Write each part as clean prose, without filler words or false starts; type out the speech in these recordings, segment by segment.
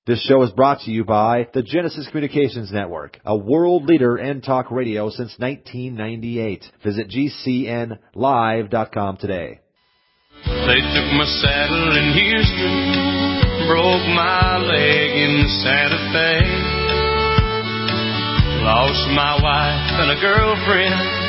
This show is brought to you by the Genesis Communications Network, a world leader in talk radio since 1998. Visit GCNlive.com today. They took my saddle in Houston, broke my leg in Santa Fe, lost my wife and a girlfriend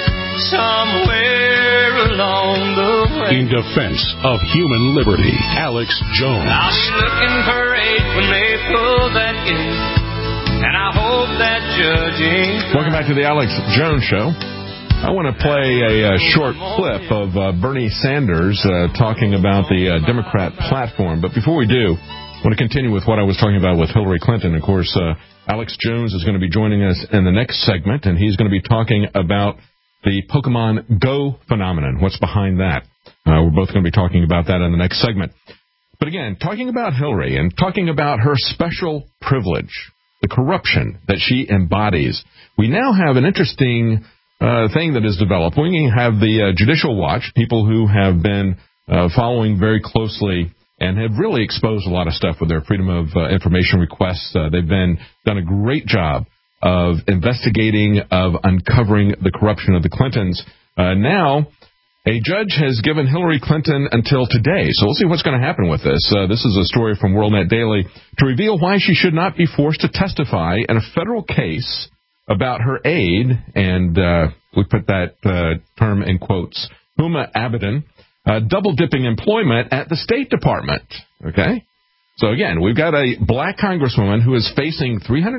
somewhere along the way. In defense of human liberty, Alex Jones. I'll be looking for aid when they pull that gate, and I hope that judge ain't. Welcome back to the Alex Jones Show. I want to play a short clip of Bernie Sanders talking about the Democrat platform. But before we do, I want to continue with what I was talking about with Hillary Clinton. Of course, Alex Jones is going to be joining us in the next segment, and he's going to be talking about the Pokemon Go phenomenon. What's behind that? We're both going to be talking about that in the next segment. But again, talking about Hillary and talking about her special privilege, the corruption that she embodies, we now have an interesting thing that is developing. We have the Judicial Watch, people who have been following very closely and have really exposed a lot of stuff with their Freedom of Information requests. They've done a great job of investigating, of uncovering the corruption of the Clintons. Now, a judge has given Hillary Clinton until today. So we'll see what's going to happen with this. This is a story from WorldNet Daily to reveal why she should not be forced to testify in a federal case about her aide, and we put that term in quotes, Huma Abedin, double-dipping employment at the State Department. Okay? So, again, we've got a black congresswoman who is facing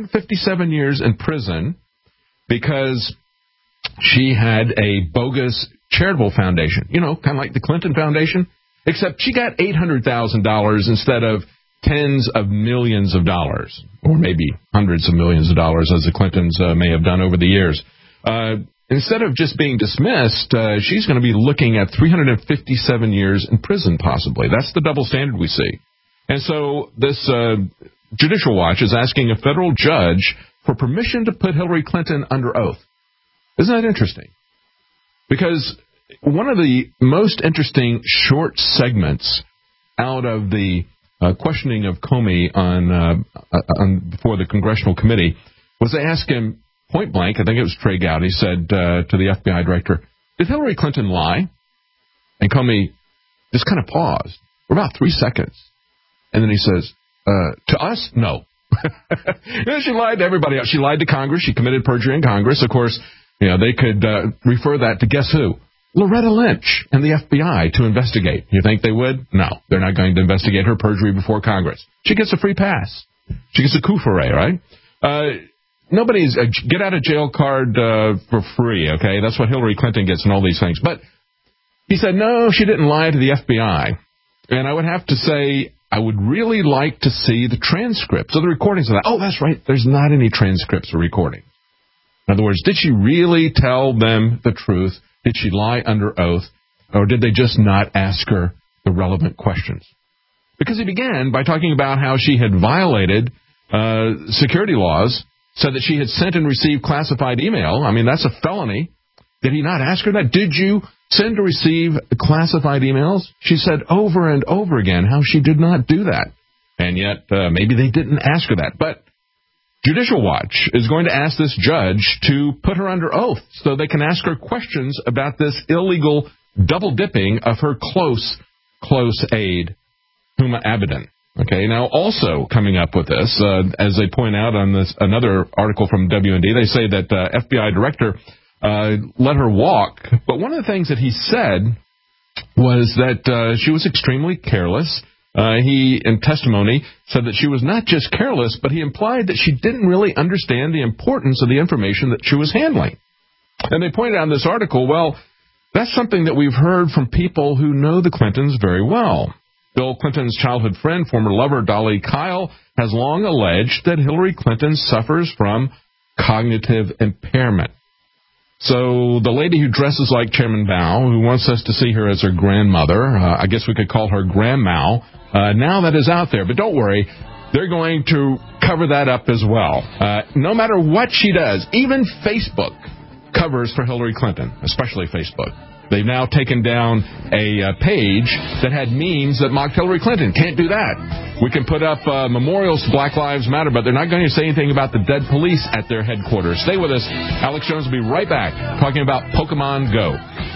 357 years in prison because she had a bogus charitable foundation, you know, kind of like the Clinton Foundation, except she got $800,000 instead of tens of millions of dollars, or maybe hundreds of millions of dollars, as the Clintons may have done over the years. Instead of just being dismissed, she's going to be looking at 357 years in prison, possibly. That's the double standard we see. And so this Judicial Watch is asking a federal judge for permission to put Hillary Clinton under oath. Isn't that interesting? Because one of the most interesting short segments out of the questioning of Comey before the Congressional Committee was they asked him point blank, I think it was Trey Gowdy, said to the FBI director, did Hillary Clinton lie? And Comey just kind of paused for about 3 seconds. And then he says, to us, no. She lied to everybody else. She lied to Congress. She committed perjury in Congress. Of course, you know, they could refer that to guess who? Loretta Lynch and the FBI to investigate. You think they would? No, they're not going to investigate her perjury before Congress. She gets a free pass. She gets a coup for right? Nobody's a get-out-of-jail card for free, okay? That's what Hillary Clinton gets and all these things. But he said, no, she didn't lie to the FBI. And I would have to say, I would really like to see the transcripts of the recordings of that. Oh, that's right. There's not any transcripts or recordings. In other words, did she really tell them the truth? Did she lie under oath? Or did they just not ask her the relevant questions? Because he began by talking about how she had violated security laws, said that she had sent and received classified email. I mean, that's a felony. Did he not ask her that? Did you send or receive classified emails? She said over and over again how she did not do that. And yet, maybe they didn't ask her that. But Judicial Watch is going to ask this judge to put her under oath so they can ask her questions about this illegal double-dipping of her close aide, Huma Abedin. Okay, now also coming up with this, as they point out on this another article from WND, they say that FBI director let her walk. But one of the things that he said was that she was extremely careless. He, in testimony, said that she was not just careless, but he implied that she didn't really understand the importance of the information that she was handling. And they pointed out in this article, well, that's something that we've heard from people who know the Clintons very well. Bill Clinton's childhood friend, former lover Dolly Kyle, has long alleged that Hillary Clinton suffers from cognitive impairment. So the lady who dresses like Chairman Mao, who wants us to see her as her grandmother, I guess we could call her Grandma, now that is out there. But don't worry, they're going to cover that up as well. No matter what she does, even Facebook covers for Hillary Clinton, especially Facebook. They've now taken down a page that had memes that mocked Hillary Clinton. Can't do that. We can put up memorials to Black Lives Matter, but they're not going to say anything about the dead police at their headquarters. Stay with us. Alex Jones will be right back talking about Pokemon Go.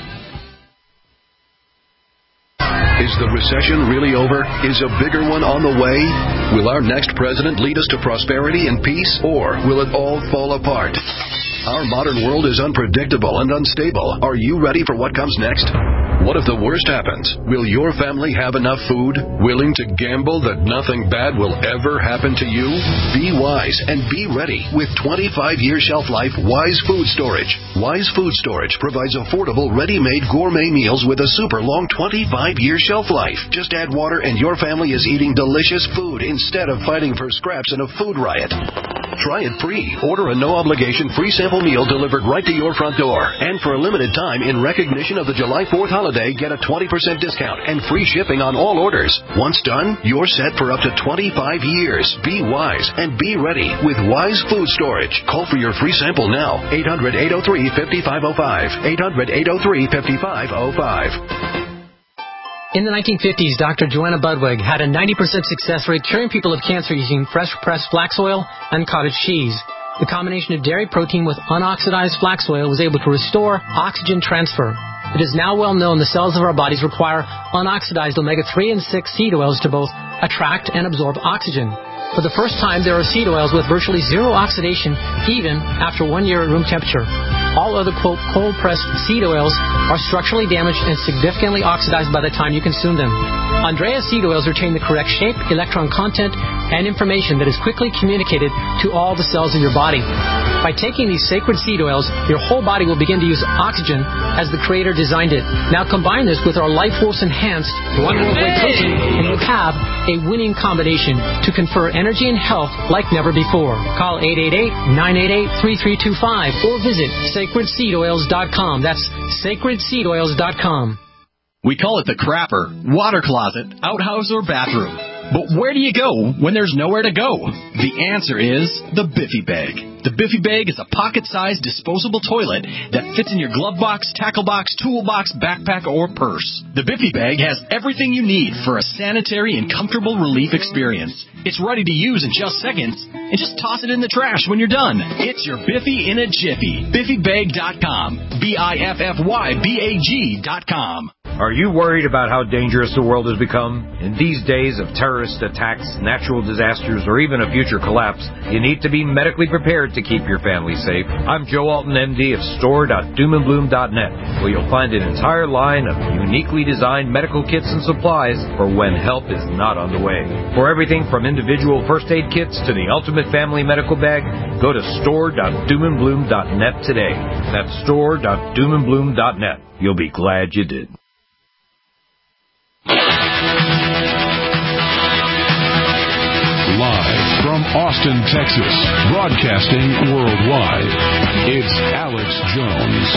Is the recession really over? Is a bigger one on the way? Will our next president lead us to prosperity and peace, or will it all fall apart? Our modern world is unpredictable and unstable. Are you ready for what comes next? What if the worst happens? Will your family have enough food? Willing to gamble that nothing bad will ever happen to you? Be wise and be ready with 25-year shelf life Wise Food Storage. Wise Food Storage provides affordable, ready-made gourmet meals with a super long 25-year shelf life. Just add water and your family is eating delicious food instead of fighting for scraps in a food riot. Try it free. Order a no-obligation free sample meal delivered right to your front door. And for a limited time, in recognition of the July 4th holiday, get a 20% discount and free shipping on all orders. Once done, you're set for up to 25 years. Be wise and be ready with Wise Food Storage. Call for your free sample now. 800-803-5505. 800-803-5505. In the 1950s, Dr. Joanna Budwig had a 90% success rate curing people of cancer using fresh-pressed flax oil and cottage cheese. The combination of dairy protein with unoxidized flax oil was able to restore oxygen transfer. It is now well known the cells of our bodies require unoxidized omega-3 and 6 seed oils to both attract and absorb oxygen. For the first time, there are seed oils with virtually zero oxidation, even after 1 year at room temperature. All other, quote, cold-pressed seed oils are structurally damaged and significantly oxidized by the time you consume them. Andrea seed oils retain the correct shape, electron content, and information that is quickly communicated to all the cells of your body. By taking these sacred seed oils, your whole body will begin to use oxygen as the Creator designed it. Now combine this with our Life Force Enhanced One World Whey Protein, and you have a winning combination to confer energy and health like never before. Call 888-988-3325 or visit sacredseedoils.com. That's sacredseedoils.com. We call it the crapper, water closet, outhouse, or bathroom. But where do you go when there's nowhere to go? The answer is the Biffy Bag. The Biffy Bag is a pocket-sized disposable toilet that fits in your glove box, tackle box, toolbox, backpack, or purse. The Biffy Bag has everything you need for a sanitary and comfortable relief experience. It's ready to use in just seconds, and just toss it in the trash when you're done. It's your Biffy in a jiffy. BiffyBag.com. BiffyBag.com. Are you worried about how dangerous the world has become? In these days of terrorist attacks, natural disasters, or even a future collapse, you need to be medically prepared to keep your family safe. I'm Joe Alton, MD of store.doomandbloom.net, where you'll find an entire line of uniquely designed medical kits and supplies for when help is not on the way. For everything from individual first aid kits to the ultimate family medical bag, go to store.doomandbloom.net today. That's store.doomandbloom.net. You'll be glad you did. Live from Austin, Texas, broadcasting worldwide, it's Alex Jones.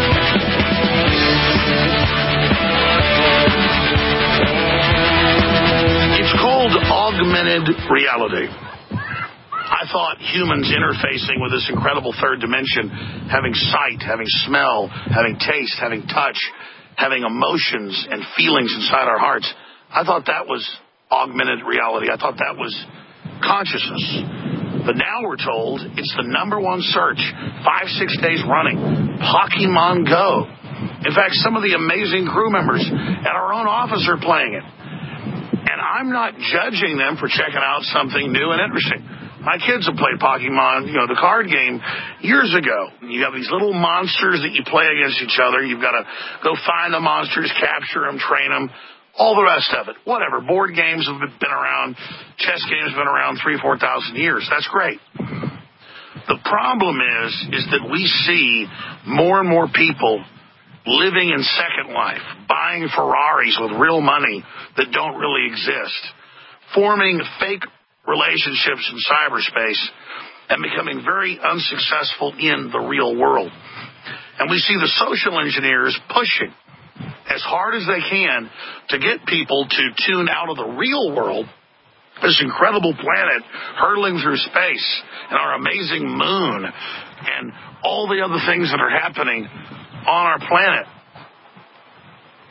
It's called augmented reality. I thought humans interfacing with this incredible third dimension, having sight, having smell, having taste, having touch, having emotions and feelings inside our hearts, I thought that was augmented reality. I thought that was consciousness. But now we're told it's the number one search, 5-6 days running, Pokemon Go. In fact, some of the amazing crew members at our own office are playing it. And I'm not judging them for checking out something new and interesting. My kids have played Pokemon, the card game, years ago. You have these little monsters that you play against each other. You've got to go find the monsters, capture them, train them. All the rest of it. Whatever. Board games have been around. Chess games have been around 3,000 to 4,000 years. That's great. The problem is that we see more and more people living in Second Life, buying Ferraris with real money that don't really exist, forming fake relationships in cyberspace, and becoming very unsuccessful in the real world. And we see the social engineers pushing as hard as they can to get people to tune out of the real world, this incredible planet hurtling through space, and our amazing moon, and all the other things that are happening on our planet.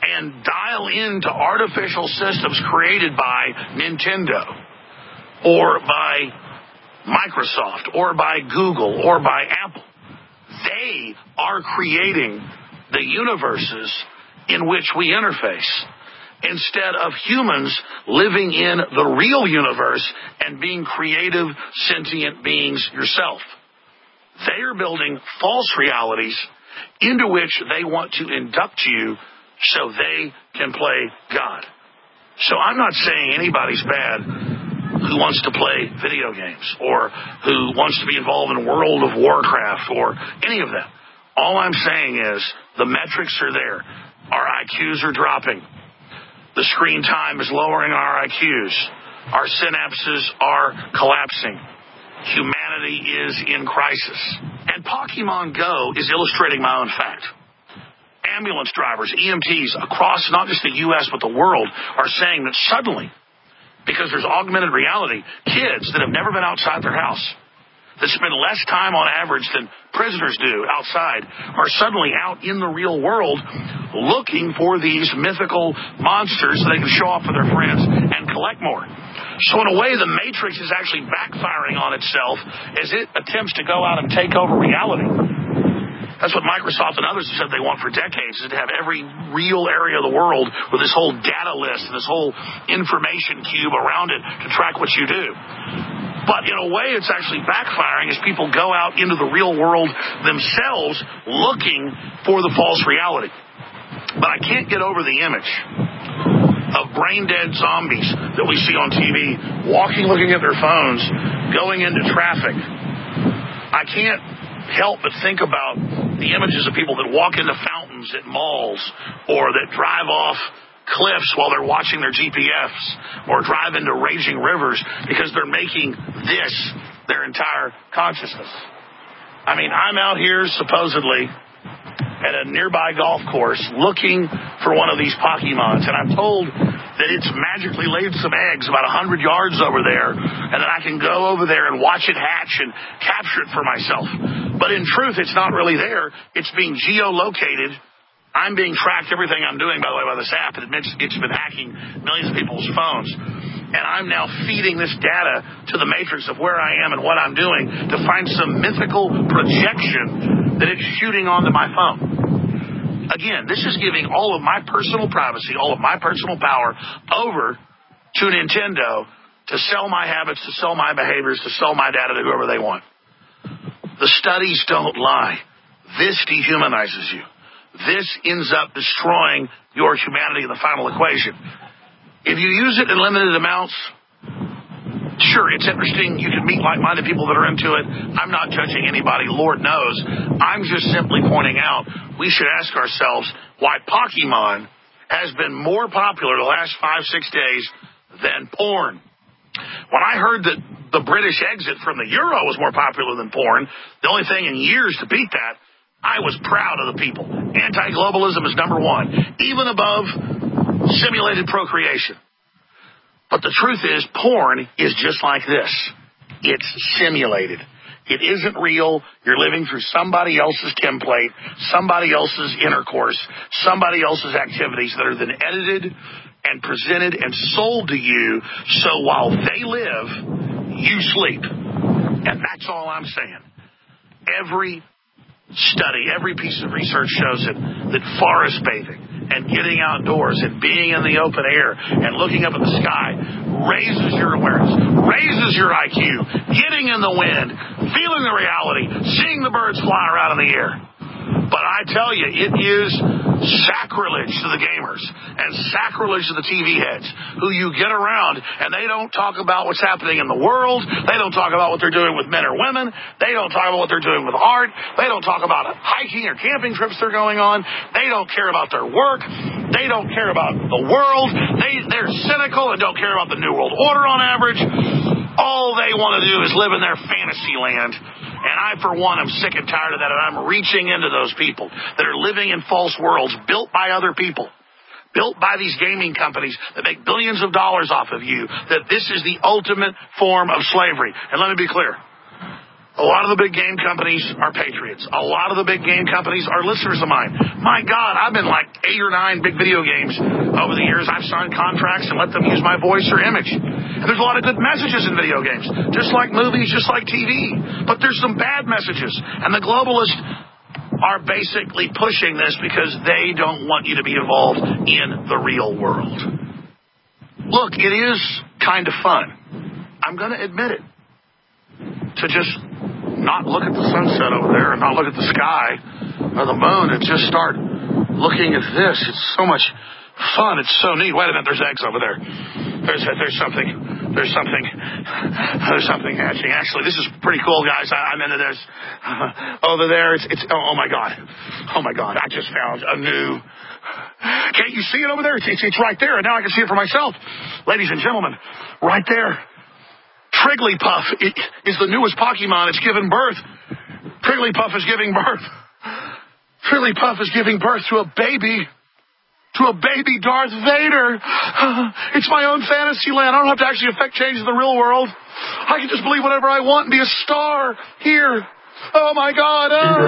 and dial into artificial systems created by Nintendo or by Microsoft or by Google or by Apple. They are creating the universes in which we interface instead of humans living in the real universe and being creative, sentient beings yourself. They are building false realities into which they want to induct you so they can play God. So I'm not saying anybody's bad who wants to play video games or who wants to be involved in World of Warcraft or any of that. All I'm saying is the metrics are there. Our IQs are dropping. The screen time is lowering our IQs. Our synapses are collapsing. Humanity is in crisis. And Pokemon Go is illustrating my own fact. Ambulance drivers, EMTs across not just the U.S. but the world are saying that suddenly, because there's augmented reality, kids that have never been outside their house, that spend less time on average than prisoners do outside, are suddenly out in the real world looking for these mythical monsters so they can show off for their friends and collect more. So in a way, the Matrix is actually backfiring on itself as it attempts to go out and take over reality. That's what Microsoft and others have said they want for decades, is to have every real area of the world with this whole data list and this whole information cube around it to track what you do. But in a way, it's actually backfiring as people go out into the real world themselves looking for the false reality. But I can't get over the image of brain-dead zombies that we see on TV, walking, looking at their phones, going into traffic. I can't help but think about the images of people that walk into fountains at malls or that drive off cliffs while they're watching their GPSs or drive into raging rivers because they're making this their entire consciousness. I mean, I'm out here supposedly at a nearby golf course looking for one of these Pokemons, and I'm told that it's magically laid some eggs about 100 yards over there, and that I can go over there and watch it hatch and capture it for myself. But in truth, it's not really there. It's being geolocated. I'm being tracked, everything I'm doing, by the way, by this app. It's been hacking millions of people's phones. And I'm now feeding this data to the matrix of where I am and what I'm doing to find some mythical projection that it's shooting onto my phone. Again, this is giving all of my personal privacy, all of my personal power over to Nintendo to sell my habits, to sell my behaviors, to sell my data to whoever they want. The studies don't lie. This dehumanizes you. This ends up destroying your humanity in the final equation. If you use it in limited amounts, sure, it's interesting. You can meet like-minded people that are into it. I'm not judging anybody, Lord knows. I'm just simply pointing out we should ask ourselves why Pokemon has been more popular the last 5-6 days than porn. When I heard that the British exit from the Euro was more popular than porn, the only thing in years to beat that, I was proud of the people. Anti-globalism is number one, even above simulated procreation. But the truth is, porn is just like this. It's simulated. It isn't real. You're living through somebody else's template, somebody else's intercourse, somebody else's activities that are then edited and presented and sold to you, so while they live, you sleep. And that's all I'm saying. Every study, every piece of research shows it, that forest bathing and getting outdoors and being in the open air and looking up at the sky raises your awareness, raises your IQ, getting in the wind, feeling the reality, seeing the birds fly around in the air. But I tell you, it is sacrilege to the gamers and sacrilege to the TV heads who you get around and they don't talk about what's happening in the world. They don't talk about what they're doing with men or women. They don't talk about what they're doing with art. They don't talk about hiking or camping trips they're going on. They don't care about their work. They don't care about the world. They're cynical and don't care about the New World Order on average. All they want to do is live in their fantasy land. And I, for one, am sick and tired of that, and I'm reaching into those people that are living in false worlds built by other people, built by these gaming companies that make billions of dollars off of you, that this is the ultimate form of slavery. And let me be clear. A lot of the big game companies are patriots. A lot of the big game companies are listeners of mine. My God, I've been like 8 or 9 big video games over the years. I've signed contracts and let them use my voice or image. And there's a lot of good messages in video games, just like movies, just like TV. But there's some bad messages. And the globalists are basically pushing this because they don't want you to be involved in the real world. Look, it is kind of fun. I'm going to admit it. To just not look at the sunset over there and not look at the sky or the moon and just start looking at this. It's so much fun. It's so neat. Wait a minute. There's eggs over there. There's something hatching. Actually, this is pretty cool, guys. I'm into this. Over there, it's oh my God. Oh my God. I just found a new. Can't you see it over there? It's right there. And now I can see it for myself. Ladies and gentlemen, right there. Trigglypuff is the newest Pokemon. It's given birth. Trigglypuff is giving birth. Trigglypuff is giving birth to a baby Darth Vader. It's my own fantasy land. I don't have to actually affect change in the real world. I can just believe whatever I want and be a star here. Oh, my God.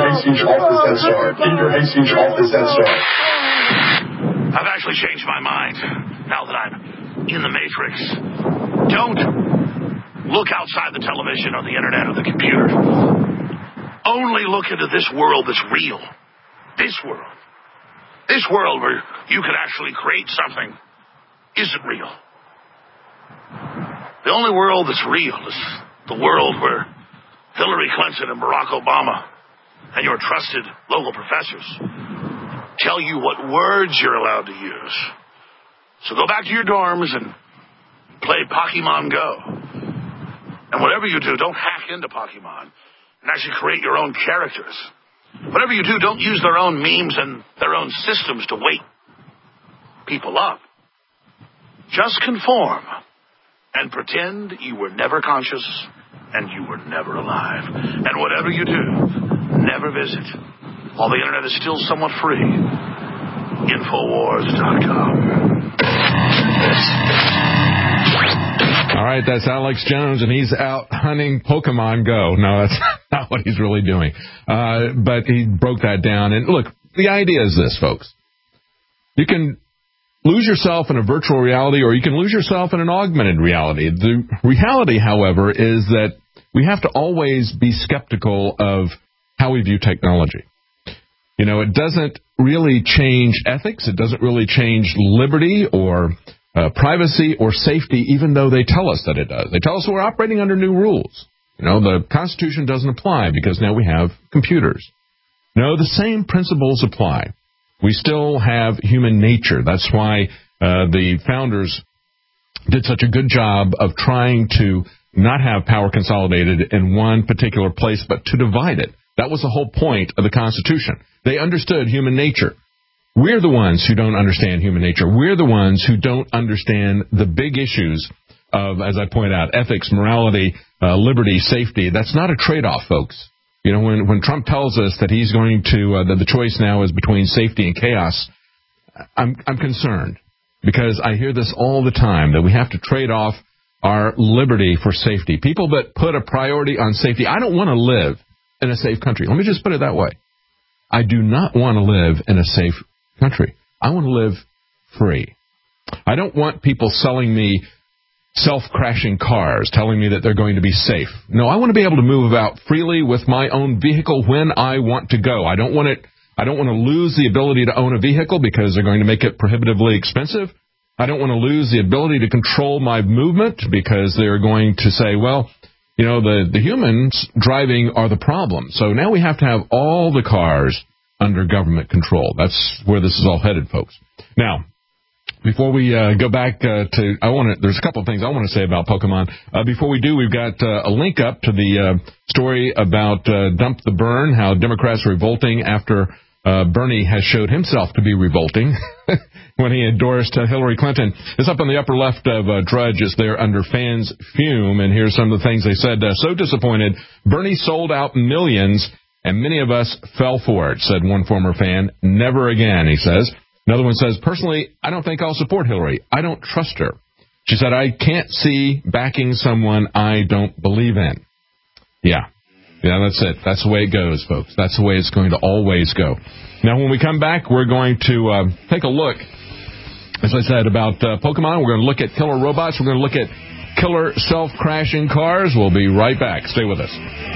I've actually changed my mind now that I'm in the Matrix. Don't look outside the television or the internet or the computer. Only look into this world that's real. This world. This world where you could actually create something isn't real. The only world that's real is the world where Hillary Clinton and Barack Obama and your trusted local professors tell you what words you're allowed to use. So go back to your dorms and play Pokemon Go. And whatever you do, don't hack into Pokemon and actually create your own characters. Whatever you do, don't use their own memes and their own systems to wake people up. Just conform and pretend you were never conscious and you were never alive. And whatever you do, never visit. While the internet is still somewhat free, Infowars.com. All right, that's Alex Jones, and he's out hunting Pokemon Go. No, that's not what he's really doing. But he broke that down. And look, the idea is this, folks. You can lose yourself in a virtual reality, or you can lose yourself in an augmented reality. The reality, however, is that we have to always be skeptical of how we view technology. You know, it doesn't really change ethics. It doesn't really change liberty or privacy or safety, even though they tell us that it does. They tell us we're operating under new rules. You know, the Constitution doesn't apply because now we have computers. No, the same principles apply. We still have human nature. That's why the founders did such a good job of trying to not have power consolidated in one particular place, but to divide it. That was the whole point of the Constitution. They understood human nature. We're the ones who don't understand human nature. We're the ones who don't understand the big issues of, as I point out, ethics, morality, liberty, safety. That's not a trade-off, folks. You know, when Trump tells us that he's going to, that the choice now is between safety and chaos, I'm concerned because I hear this all the time, that we have to trade off our liberty for safety. People that put a priority on safety. I don't want to live in a safe country. Let me just put it that way. I do not want to live in a safe country. I want to live free. I don't want people selling me self-crashing cars, telling me that they're going to be safe. No, I want to be able to move about freely with my own vehicle when I want to go. I don't want to lose the ability to own a vehicle because they're going to make it prohibitively expensive. I don't want to lose the ability to control my movement because they're going to say, well, you know, the humans driving are the problem. So now we have to have all the cars under government control. That's where this is all headed, folks. Now, before we go back there's a couple of things I want to say about Pokemon. Before we do, we've got a link up to the story about Dump the Burn, how Democrats are revolting after Bernie has showed himself to be revolting when he endorsed Hillary Clinton. It's up on the upper left of Drudge. It's there under Fans Fume, and here's some of the things they said. So disappointed. Bernie sold out millions, and many of us fell for it, said one former fan. Never again, he says. Another one says, personally, I don't think I'll support Hillary. I don't trust her. She said, I can't see backing someone I don't believe in. Yeah. Yeah, that's it. That's the way it goes, folks. That's the way it's going to always go. Now, when we come back, we're going to take a look, as I said, about Pokemon. We're going to look at killer robots. We're going to look at killer self-crashing cars. We'll be right back. Stay with us.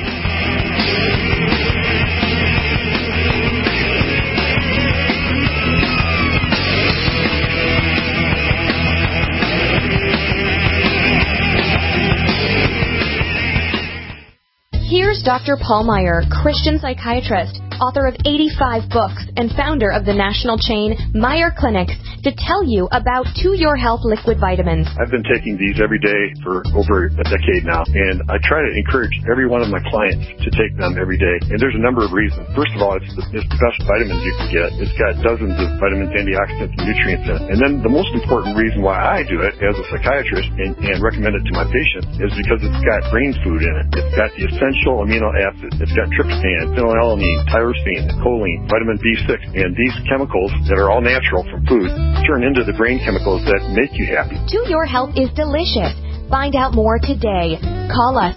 Here's Dr. Paul Meyer, Christian psychiatrist, author of 85 books, and founder of the national chain Meyer Clinics, to tell you about To Your Health liquid vitamins. I've been taking these every day for over a decade now, and I try to encourage every one of my clients to take them every day. And there's a number of reasons. First of all, it's the best vitamins you can get. It's got dozens of vitamins, antioxidants, and nutrients in it. And then the most important reason why I do it as a psychiatrist and recommend it to my patients is because it's got brain food in it. It's got the essential amino acids. It's got tryptophan, phenylalanine, tyrosine, choline, vitamin B6, and these chemicals that are all natural from food turn into the brain chemicals that make you happy. To Your Health is delicious. Find out more today. Call us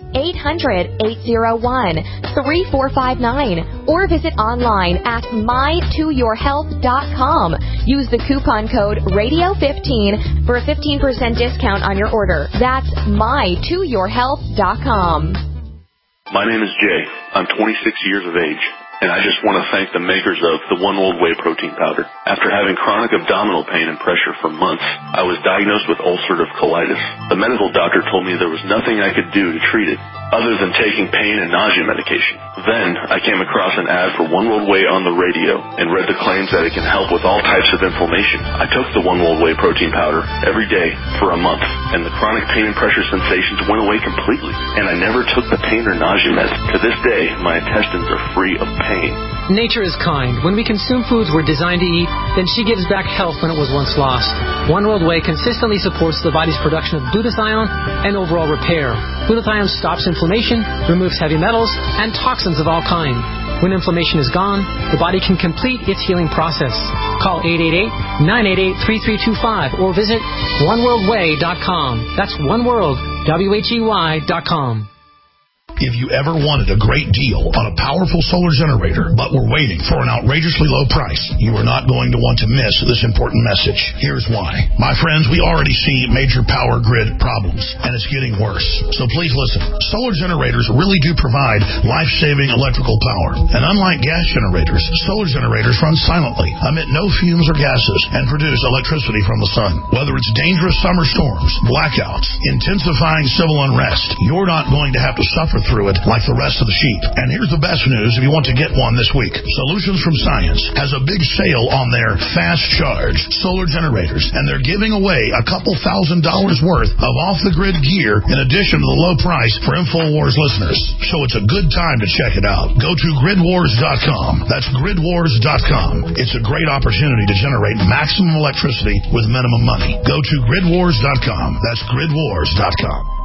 800-801-3459 or visit online at mytoyourhealth.com. Use the coupon code radio15 for a 15% discount on your order. That's mytoyourhealth.com. My name is Jay. I'm 26 years of age, and I just want to thank the makers of the One World Whey protein powder. After having chronic abdominal pain and pressure for months, I was diagnosed with ulcerative colitis. The medical doctor told me there was nothing I could do to treat it other than taking pain and nausea medication. Then I came across an ad for One World Whey on the radio and read the claims that it can help with all types of inflammation. I took the One World Whey protein powder every day for a month, and the chronic pain and pressure sensations went away completely, and I never took the pain or nausea meds. To this day, my intestines are free of pain. Nature is kind. When we consume foods we're designed to eat, then she gives back health when it was once lost. One World Whey consistently supports the body's production of glutathione and overall repair. Glutathione stops inflammation, removes heavy metals, and toxins of all kinds. When inflammation is gone, the body can complete its healing process. Call 888-988-3325 or visit oneworldwhey.com. That's oneworld.com. If you ever wanted a great deal on a powerful solar generator, but were waiting for an outrageously low price, you are not going to want to miss this important message. Here's why. My friends, we already see major power grid problems, and it's getting worse. So please listen. Solar generators really do provide life-saving electrical power. And unlike gas generators, solar generators run silently, emit no fumes or gases, and produce electricity from the sun. Whether it's dangerous summer storms, blackouts, intensifying civil unrest, you're not going to have to suffer through it like the rest of the sheep. And here's the best news if you want to get one this week. Solutions from Science has a big sale on their fast charge solar generators, and they're giving away a couple $1,000s worth of off-the-grid gear in addition to the low price for InfoWars listeners. So it's a good time to check it out. Go to gridwars.com. That's gridwars.com. It's a great opportunity to generate maximum electricity with minimum money. Go to gridwars.com. That's gridwars.com.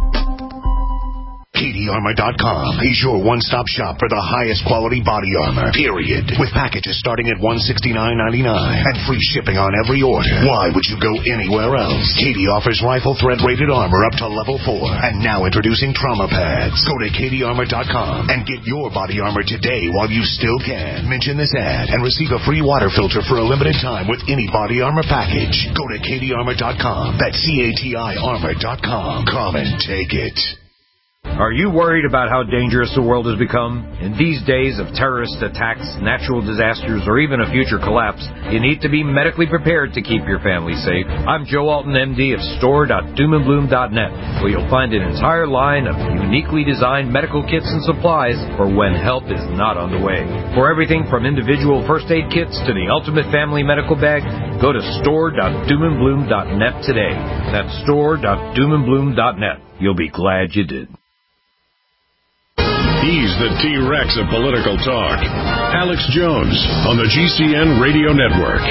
KDArmor.com is your one-stop shop for the highest quality body armor, period. With packages starting at $169.99 and free shipping on every order. Why would you go anywhere else? KD offers rifle threat-rated armor up to level 4. And now introducing trauma pads. Go to KDArmor.com and get your body armor today while you still can. Mention this ad and receive a free water filter for a limited time with any body armor package. Go to KDArmor.com. That's CATI armor.com. Come and take it. Are you worried about how dangerous the world has become? In these days of terrorist attacks, natural disasters, or even a future collapse, you need to be medically prepared to keep your family safe. I'm Joe Alton, MD of store.doomandbloom.net, where you'll find an entire line of uniquely designed medical kits and supplies for when help is not on the way. For everything from individual first aid kits to the ultimate family medical bag, go to store.doomandbloom.net today. That's store.doomandbloom.net. You'll be glad you did. He's the T-Rex of political talk. Alex Jones on the GCN Radio Network.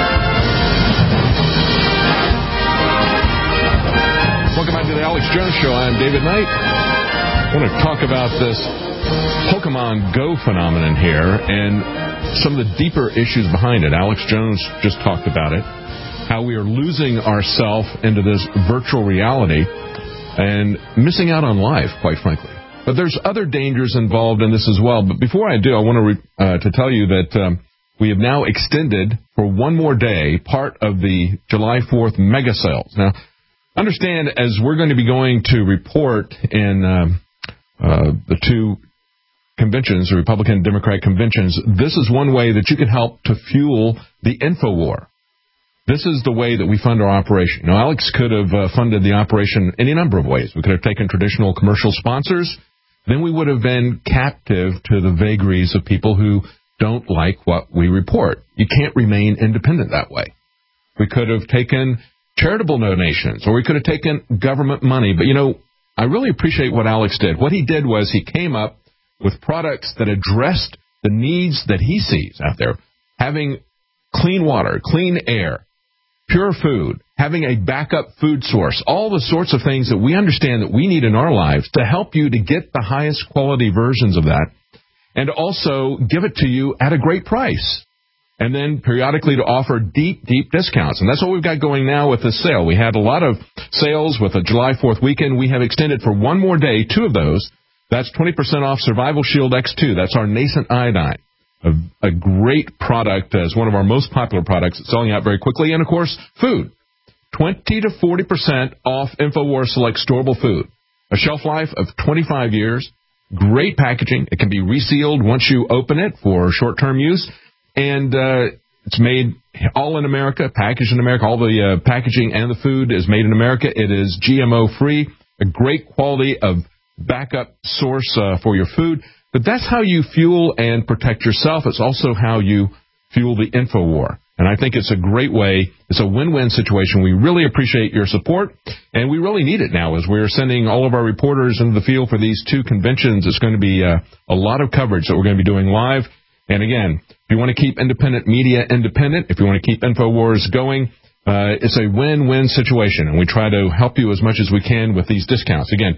Welcome back to the Alex Jones Show. I'm David Knight. I want to talk about this Pokemon Go phenomenon here and some of the deeper issues behind it. Alex Jones just talked about it, how we are losing ourselves into this virtual reality and missing out on life, quite frankly. But there's other dangers involved in this as well. But before I do, I want to tell you that we have now extended for one more day part of the July 4th mega sales. Now, understand, as we're going to be going to report in the two conventions, the Republican and Democrat conventions, this is one way that you can help to fuel the InfoWar. This is the way that we fund our operation. Now, Alex could have funded the operation any number of ways. We could have taken traditional commercial sponsors. Then we would have been captive to the vagaries of people who don't like what we report. You can't remain independent that way. We could have taken charitable donations, or we could have taken government money. But, I really appreciate what Alex did. What he did was he came up with products that addressed the needs that he sees out there. Having clean water, clean air, pure food, having a backup food source, all the sorts of things that we understand that we need in our lives to help you to get the highest quality versions of that, and also give it to you at a great price. And then periodically to offer deep, deep discounts. And that's what we've got going now with this sale. We had a lot of sales with the July 4th weekend. We have extended for one more day, 2 of those. That's 20% off Survival Shield X2. That's our nascent iodine. A great product, as one of our most popular products. It's selling out very quickly. And, of course, food. 20 to 40% off InfoWars Select Storable Food. A shelf life of 25 years. Great packaging. It can be resealed once you open it for short-term use. And it's made all in America, packaged in America. All the packaging and the food is made in America. It is GMO-free, a great quality of backup source for your food. But that's how you fuel and protect yourself. It's also how you fuel the InfoWar. And I think it's a great way. It's a win-win situation. We really appreciate your support, and we really need it now as we're sending all of our reporters into the field for these 2 conventions. It's going to be a lot of coverage that we're going to be doing live. And again, if you want to keep independent media independent, if you want to keep InfoWars going, it's a win-win situation, and we try to help you as much as we can with these discounts. Again,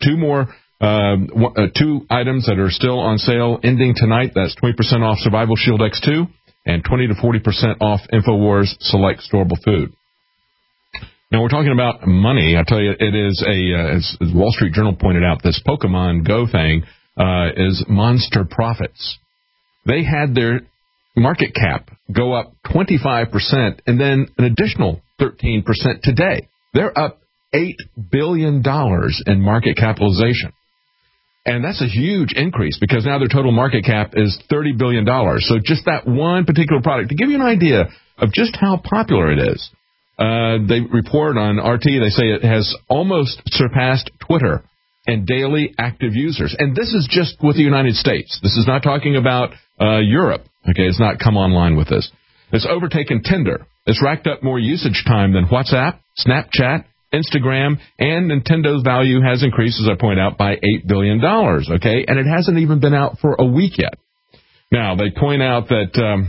2 items that are still on sale ending tonight. That's 20% off Survival Shield X2 and 20 to 40% off InfoWars Select Storable Food. Now, we're talking about money. I tell you, it is as Wall Street Journal pointed out, this Pokemon Go thing is monster profits. They had their market cap go up 25% and then an additional 13% today. They're up $8 billion in market capitalization. And that's a huge increase because now their total market cap is $30 billion. So just that one particular product. To give you an idea of just how popular it is, they report on RT, they say it has almost surpassed Twitter in daily active users. And this is just with the United States. This is not talking about Europe. Okay, it's not come online with this. It's overtaken Tinder. It's racked up more usage time than WhatsApp, Snapchat, Instagram, and Nintendo's value has increased, as I point out, by $8 billion, okay? And it hasn't even been out for a week yet. Now, they point out that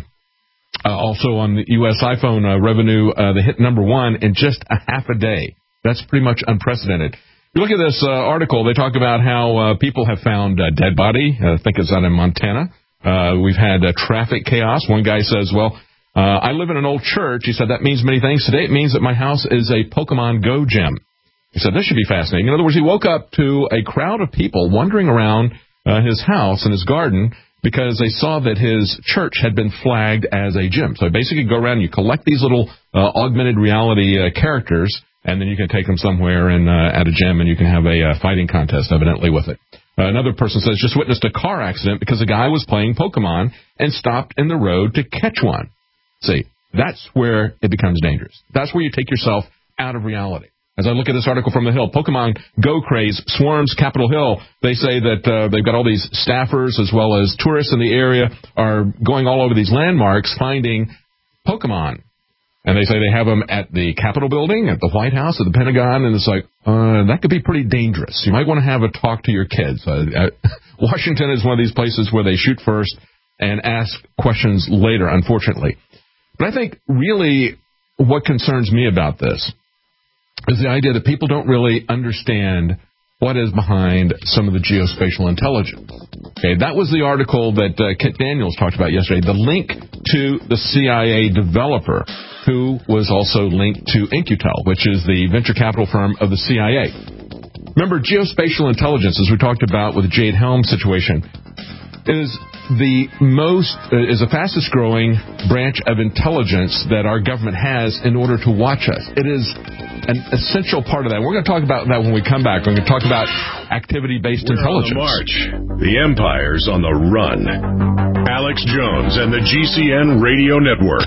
also on the U.S. iPhone revenue, they hit number 1 in just a half a day. That's pretty much unprecedented. You look at this article, they talk about how people have found a dead body. I think it's out in Montana. We've had traffic chaos. One guy says, well, I live in an old church. He said, that means many things. Today it means that my house is a Pokemon Go gym. He said, this should be fascinating. In other words, he woke up to a crowd of people wandering around his house and his garden because they saw that his church had been flagged as a gym. So basically go around and you collect these little augmented reality characters, and then you can take them somewhere and at a gym, and you can have a fighting contest, evidently, with it. Another person says, just witnessed a car accident because a guy was playing Pokemon and stopped in the road to catch one. See, that's where it becomes dangerous. That's where you take yourself out of reality. As I look at this article from The Hill, Pokemon Go craze swarms Capitol Hill. They say that they've got all these staffers as well as tourists in the area are going all over these landmarks finding Pokemon. And they say they have them at the Capitol building, at the White House, at the Pentagon, and it's like, that could be pretty dangerous. You might want to have a talk to your kids. Washington is one of these places where they shoot first and ask questions later, unfortunately. But I think really what concerns me about this is the idea that people don't really understand what is behind some of the geospatial intelligence. Okay, that was the article that Kit Daniels talked about yesterday, the link to the CIA developer who was also linked to In-Q-Tel, which is the venture capital firm of the CIA. Remember, geospatial intelligence, as we talked about with the Jade Helm situation, is the fastest growing branch of intelligence that our government has in order to watch us. It is an essential part of that. We're going to talk about that when we come back. We're going to talk about activity-based intelligence. On the march. The empire's on the run. Alex Jones and the GCN Radio Network.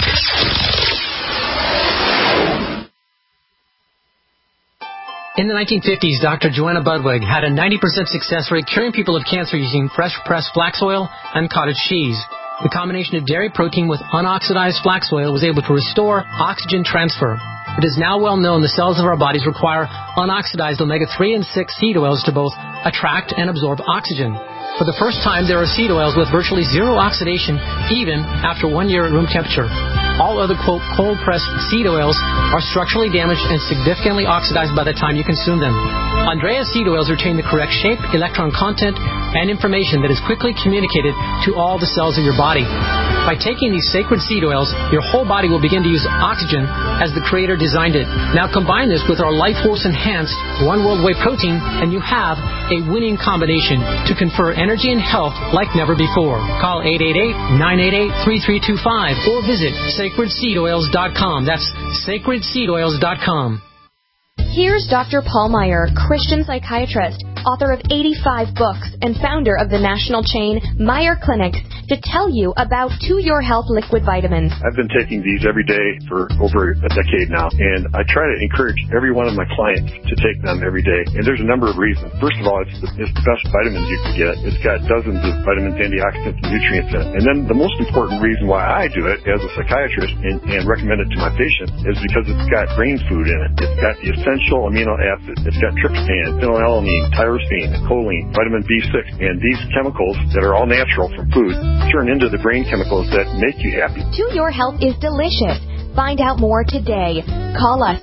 In the 1950s, Dr. Joanna Budwig had a 90% success rate curing people of cancer using fresh-pressed flax oil and cottage cheese. The combination of dairy protein with unoxidized flax oil was able to restore oxygen transfer. It is now well known the cells of our bodies require unoxidized omega-3 and 6 seed oils to both attract and absorb oxygen. For the first time, there are seed oils with virtually zero oxidation, even after 1 year at room temperature. All other, quote, cold-pressed seed oils are structurally damaged and significantly oxidized by the time you consume them. Andrea seed oils retain the correct shape, electron content, and information that is quickly communicated to all the cells of your body. By taking these sacred seed oils, your whole body will begin to use oxygen as the Creator designed it. Now combine this with our Life Force Enhanced One World Whey Protein, and you have a winning combination to confer energy and health like never before. Call 888-988-3325 or visit sacredseedoils.com. That's sacredseedoils.com. Here's Dr. Paul Meyer, Christian psychiatrist, author of 85 books, and founder of the national chain Meyer Clinics, to tell you about To Your Health liquid vitamins. I've been taking these every day for over a decade now, and I try to encourage every one of my clients to take them every day. And there's a number of reasons. First of all, it's the best vitamins you can get. It's got dozens of vitamins, antioxidants, and nutrients in it. And then the most important reason why I do it as a psychiatrist and recommend it to my patients is because it's got brain food in it. It's got the essential amino acids. It's got tryptophan, phenylalanine, tyrosine, choline, vitamin B6, and these chemicals that are all natural from food turn into the brain chemicals that make you happy. To Your Health is delicious. Find out more today. Call us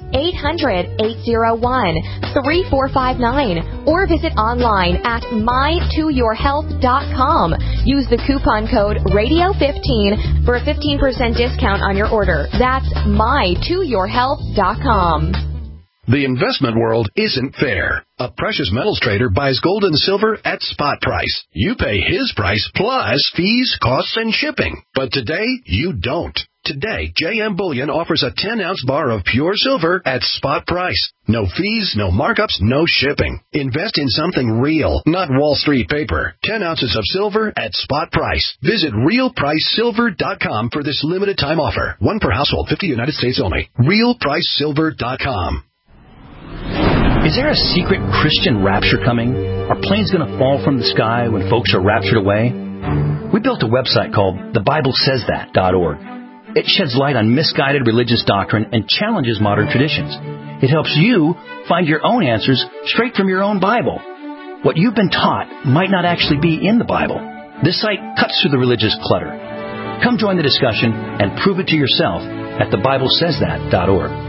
800-801-3459 or visit online at mytoyourhealth.com. Use the coupon code RADIO15 for a 15% discount on your order. That's mytoyourhealth.com. The investment world isn't fair. A precious metals trader buys gold and silver at spot price. You pay his price plus fees, costs, and shipping. But today, you don't. Today, JM Bullion offers a 10-ounce bar of pure silver at spot price. No fees, no markups, no shipping. Invest in something real, not Wall Street paper. 10 ounces of silver at spot price. Visit realpricesilver.com for this limited time offer. One per household, 50 United States only. realpricesilver.com. Is there a secret Christian rapture coming? Are planes going to fall from the sky when folks are raptured away? We built a website called thebiblesaysthat.org. It sheds light on misguided religious doctrine and challenges modern traditions. It helps you find your own answers straight from your own Bible. What you've been taught might not actually be in the Bible. This site cuts through the religious clutter. Come join the discussion and prove it to yourself at thebiblesaysthat.org.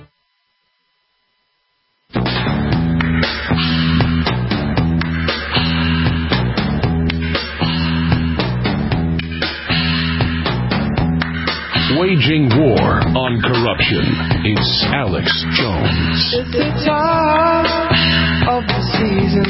Waging war on corruption. It's Alex Jones. It's the time of the season.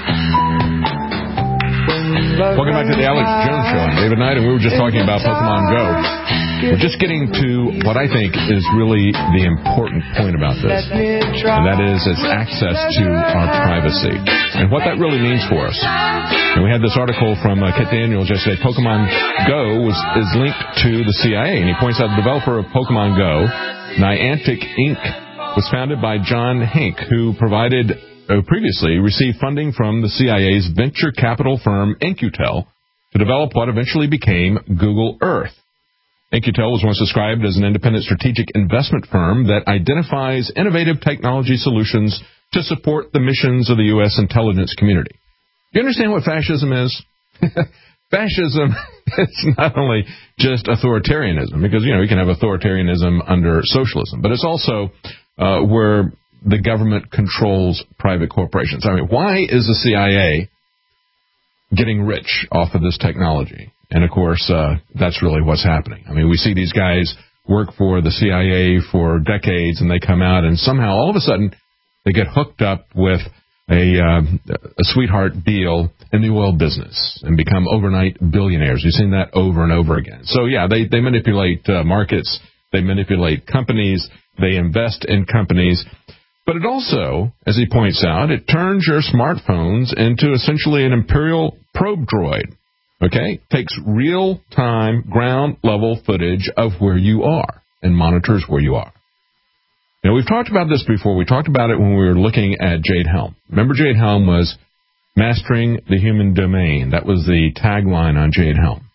Welcome back to the Alex Jones Show. I'm David Knight, and we were just talking about Pokemon Go. We're just getting to what I think is really the important point about this, and that is its access to our privacy and what that really means for us. And we had this article from Kit Daniels yesterday. Pokemon Go is linked to the CIA, and he points out the developer of Pokemon Go, Niantic Inc., was founded by John Hink, who previously received funding from the CIA's venture capital firm In-Q-Tel to develop what eventually became Google Earth. In-Q-Tel was once described as an independent strategic investment firm that identifies innovative technology solutions to support the missions of the U.S. intelligence community. Do you understand what fascism is? Fascism is not only just authoritarianism, because, you can have authoritarianism under socialism, but it's also where the government controls private corporations. I mean, why is the CIA getting rich off of this technology? And, of course, that's really what's happening. I mean, we see these guys work for the CIA for decades, and they come out, and somehow, all of a sudden, they get hooked up with a sweetheart deal in the oil business and become overnight billionaires. We've seen that over and over again. So, yeah, they manipulate markets. They manipulate companies. They invest in companies. But it also, as he points out, it turns your smartphones into essentially an imperial probe droid. Okay? Takes real-time, ground-level footage of where you are and monitors where you are. Now, we've talked about this before. We talked about it when we were looking at Jade Helm. Remember, Jade Helm was mastering the human domain. That was the tagline on Jade Helm.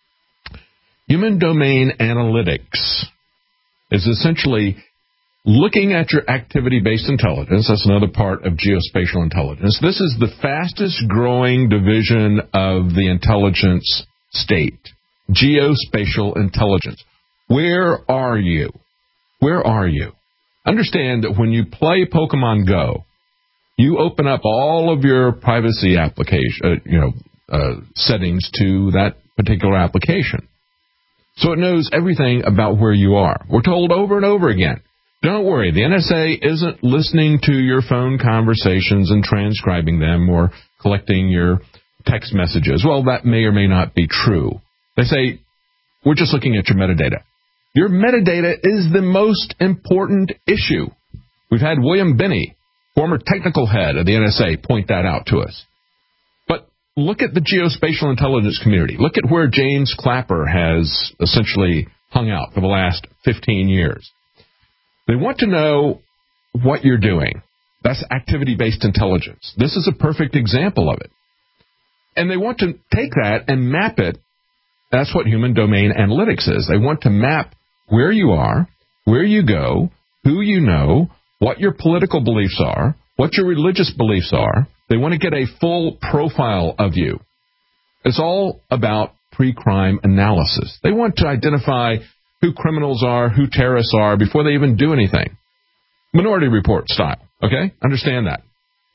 Human domain analytics is essentially looking at your activity-based intelligence. That's another part of geospatial intelligence. This is the fastest-growing division of the intelligence state, geospatial intelligence. Where are you? Where are you? Understand that when you play Pokemon Go, you open up all of your privacy application, settings to that particular application. So it knows everything about where you are. We're told over and over again, don't worry, the NSA isn't listening to your phone conversations and transcribing them or collecting your text messages. Well, that may or may not be true. They say, we're just looking at your metadata. Your metadata is the most important issue. We've had William Binney, former technical head of the NSA, point that out to us. But look at the geospatial intelligence community. Look at where James Clapper has essentially hung out for the last 15 years. They want to know what you're doing. That's activity-based intelligence. This is a perfect example of it. And they want to take that and map it. That's what human domain analytics is. They want to map where you are, where you go, who you know, what your political beliefs are, what your religious beliefs are. They want to get a full profile of you. It's all about pre-crime analysis. They want to identify who criminals are, who terrorists are, before they even do anything. Minority Report style, okay? Understand that.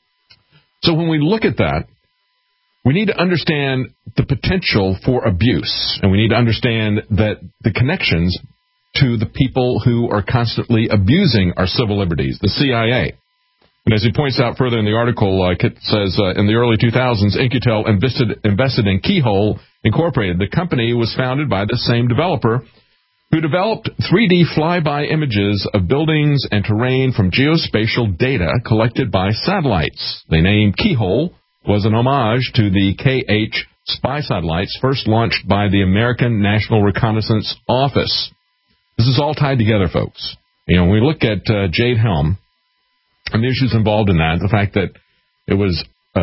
So when we look at that, we need to understand the potential for abuse, and we need to understand that the connections to the people who are constantly abusing our civil liberties, the CIA. And as he points out further in the article, Kit says, in the early 2000s, In-Q-Tel invested in Keyhole Incorporated. The company was founded by the same developer who developed 3D flyby images of buildings and terrain from geospatial data collected by satellites. The name Keyhole was an homage to the KH spy satellites first launched by the American National Reconnaissance Office. This is all tied together, folks. When we look at Jade Helm and the issues involved in that, the fact that it was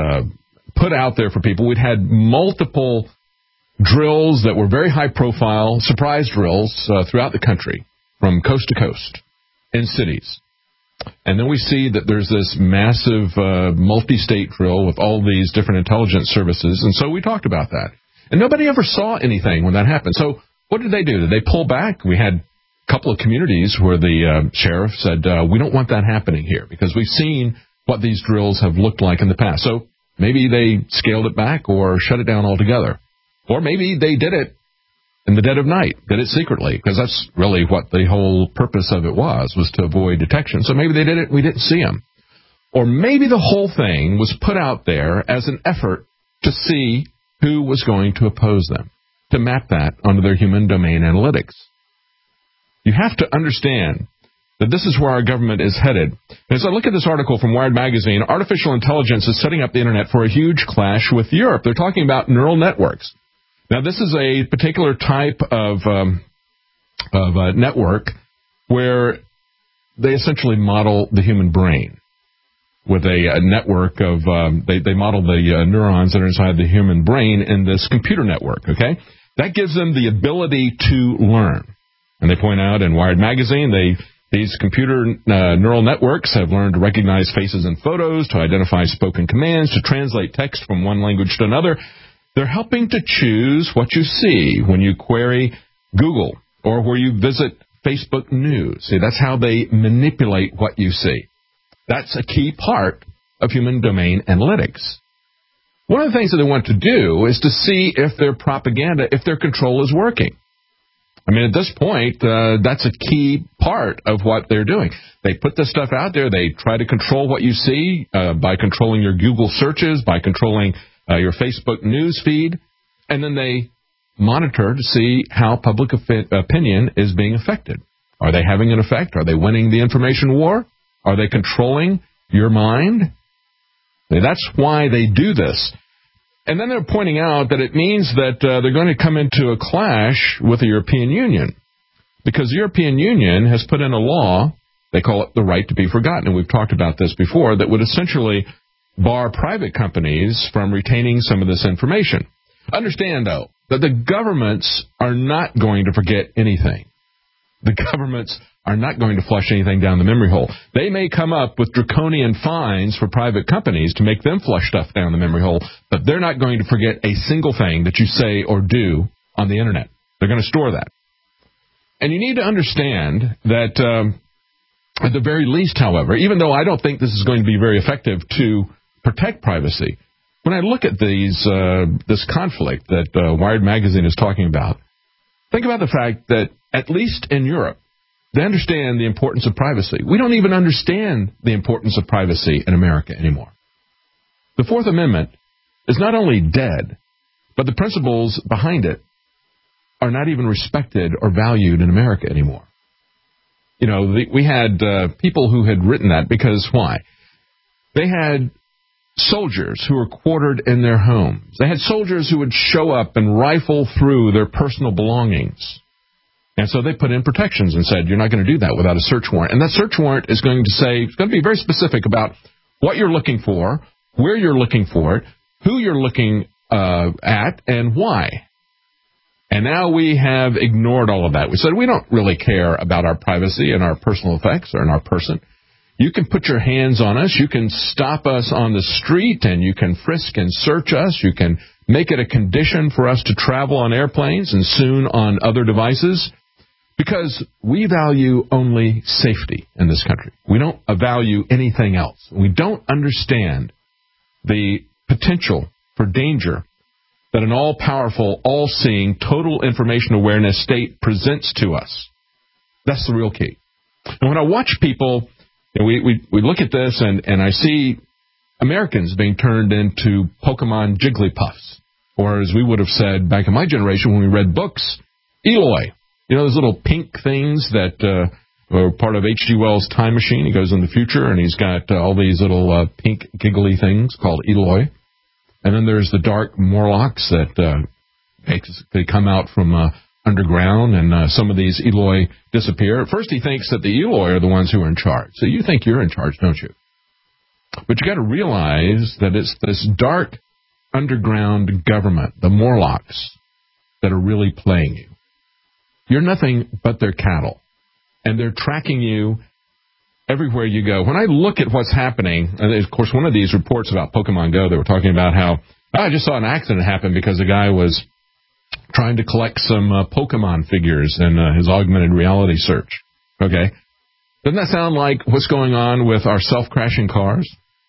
put out there for people, we'd had multiple drills that were very high profile, surprise drills throughout the country, from coast to coast, in cities. And then we see that there's this massive multi-state drill with all these different intelligence services, and so we talked about that. And nobody ever saw anything when that happened. So what did they do? Did they pull back? We had a couple of communities where the sheriff said, we don't want that happening here, because we've seen what these drills have looked like in the past. So maybe they scaled it back or shut it down altogether. Or maybe they did it in the dead of night, did it secretly, because that's really what the whole purpose of it was to avoid detection. So maybe they did it and we didn't see them. Or maybe the whole thing was put out there as an effort to see who was going to oppose them, to map that onto their human domain analytics. You have to understand that this is where our government is headed. And as I look at this article from Wired Magazine, artificial intelligence is setting up the Internet for a huge clash with Europe. They're talking about neural networks. Now, this is a particular type of network where they essentially model the human brain with a network of, they model the neurons that are inside the human brain in this computer network, okay? That gives them the ability to learn. And they point out in Wired Magazine, these computer neural networks have learned to recognize faces and photos, to identify spoken commands, to translate text from one language to another. They're helping to choose what you see when you query Google or where you visit Facebook News. See, that's how they manipulate what you see. That's a key part of human domain analytics. One of the things that they want to do is to see if their propaganda, if their control is working. I mean, at this point, that's a key part of what they're doing. They put this stuff out there. They try to control what you see by controlling your Google searches, by controlling your Facebook news feed, and then they monitor to see how public opinion is being affected. Are they having an effect? Are they winning the information war? Are they controlling your mind? That's why they do this. And then they're pointing out that it means that they're going to come into a clash with the European Union, because the European Union has put in a law, they call it the right to be forgotten, and we've talked about this before, that would essentially bar private companies from retaining some of this information. Understand, though, that the governments are not going to forget anything. The governments are not going to flush anything down the memory hole. They may come up with draconian fines for private companies to make them flush stuff down the memory hole, but they're not going to forget a single thing that you say or do on the Internet. They're going to store that. And you need to understand that at the very least, however, even though I don't think this is going to be very effective to protect privacy, when I look at this conflict that Wired Magazine is talking about, think about the fact that, at least in Europe, they understand the importance of privacy. We don't even understand the importance of privacy in America anymore. The Fourth Amendment is not only dead, but the principles behind it are not even respected or valued in America anymore. You know, we had people who had written that because why? They had soldiers who were quartered in their homes. They had soldiers who would show up and rifle through their personal belongings. And so they put in protections and said, you're not going to do that without a search warrant. And that search warrant is going to say, it's going to be very specific about what you're looking for, where you're looking for it, who you're looking at, and why. And now we have ignored all of that. We said, we don't really care about our privacy and our personal effects or in our person. You can put your hands on us. You can stop us on the street, and you can frisk and search us. You can make it a condition for us to travel on airplanes and soon on other devices. Because we value only safety in this country. We don't value anything else. We don't understand the potential for danger that an all-powerful, all-seeing, total information awareness state presents to us. That's the real key. And when I watch people, we look at this and I see Americans being turned into Pokemon Jigglypuffs. Or as we would have said back in my generation when we read books, Eloy. You know those little pink things that were part of H.G. Wells' Time Machine? He goes in the future, and he's got all these little pink giggly things called Eloy. And then there's the dark Morlocks that they come out from underground, and some of these Eloy disappear. At first he thinks that the Eloy are the ones who are in charge. So you think you're in charge, don't you? But you got to realize that it's this dark underground government, the Morlocks, that are really playing you. You're nothing but their cattle, and they're tracking you everywhere you go. When I look at what's happening, and of course, one of these reports about Pokemon Go, they were talking about how, I just saw an accident happen because a guy was trying to collect some Pokemon figures in his augmented reality search. Okay? Doesn't that sound like what's going on with our self-crashing cars?